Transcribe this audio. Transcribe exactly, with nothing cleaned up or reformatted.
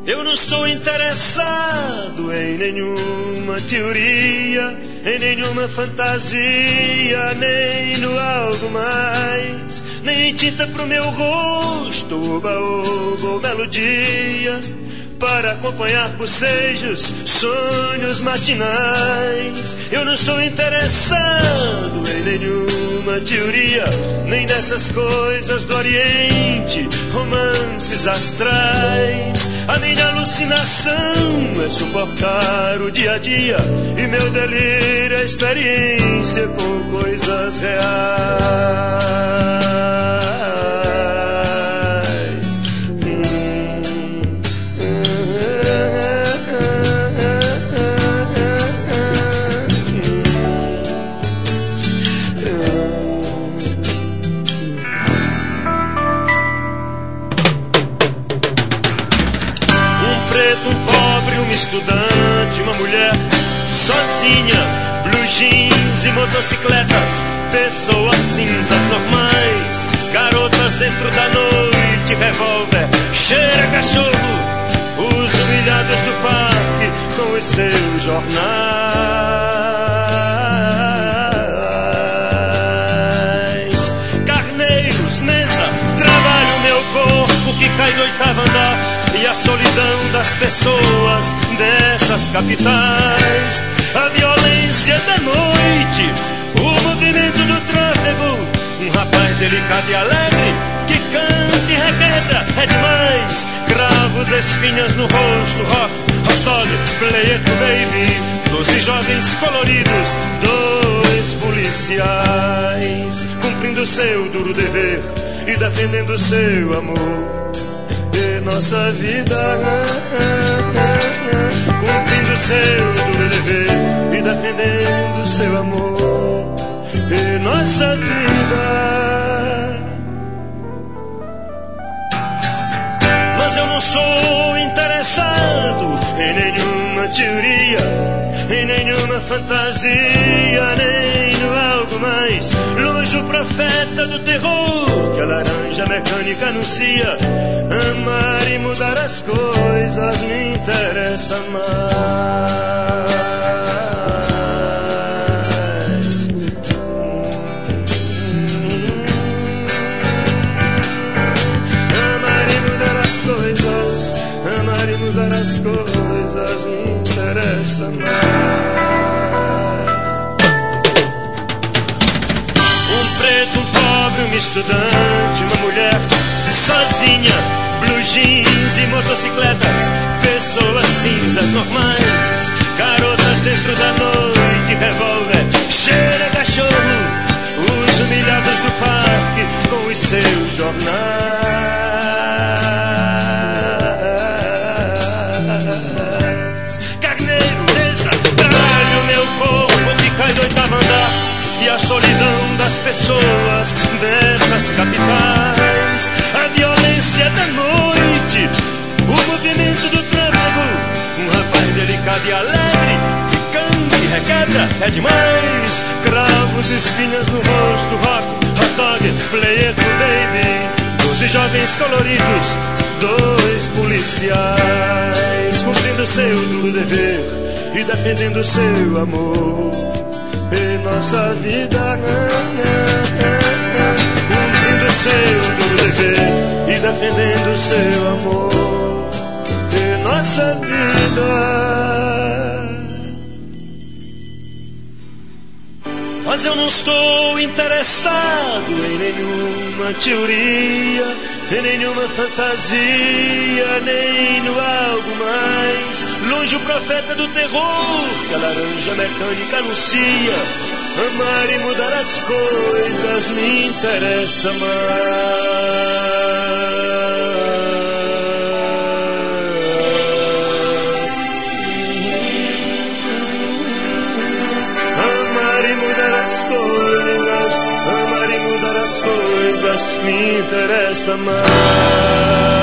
Eu não estou interessado em nenhuma teoria, em nenhuma fantasia, nem no algo mais, nem tinta pro meu rosto, oba-oba ou melodia, para acompanhar bocejos, sonhos matinais. Eu não estou interessado em nenhuma teoria, nem dessas coisas do Oriente, romances astrais. A minha alucinação é suportar o dia a dia, e meu delírio é experiência com coisas reais. Estudante, uma mulher sozinha, blue jeans e motocicletas, pessoas cinzas normais, garotas dentro da noite, revólver, cheira cachorro, os humilhados do parque com os seus jornais, carneiros, mesa, trabalho meu corpo que cai no oitavo andar, e a solidão das pessoas dessas capitais, a violência da noite, o movimento do tráfego, um rapaz delicado e alegre que canta e requebra, é demais, cravos, espinhas no rosto, rock, hot dog, play it baby, doze jovens coloridos, dois policiais, cumprindo seu duro dever e defendendo seu amor. Nossa vida, cumprindo seu duro dever e defendendo seu amor. E nossa vida. Mas eu não estou interessado em nenhuma teoria, em nenhuma fantasia, nem no algo mais. Longe o profeta do terror que a laranja mecânica anuncia. Amar e mudar as coisas me interessa mais. Amar e mudar as coisas, amar e mudar as coisas me interessa mais. Um preto, um pobre, um estudante, uma mulher sozinha, blue jeans e motocicletas, pessoas cinzas normais, garotas dentro da noite, revólver, cheira cachorro, os humilhados do parque com os seus jornais, carneiro, mesa, trabalho meu corpo que cai do oitavo andar, e a solidão das pessoas dessas capitais, a violência da noite, o movimento do tráfego, um rapaz delicado e alegre que canta e requebra, é demais, cravos, espinhas no rosto, rock, hot dog, play it baby, doze jovens coloridos, dois policiais, cumprindo seu duro dever e defendendo seu amor. E nossa vida, cumprindo seu duro dever e defendendo seu amor. E nossa vida. Mas eu não estou interessado em nenhuma teoria, em nenhuma fantasia, nem no algo mais. Longe o profeta do terror que a laranja mecânica anuncia. Amar e mudar as coisas me interessa mais. Amar e mudar as coisas, amar e mudar as coisas me interessa mais.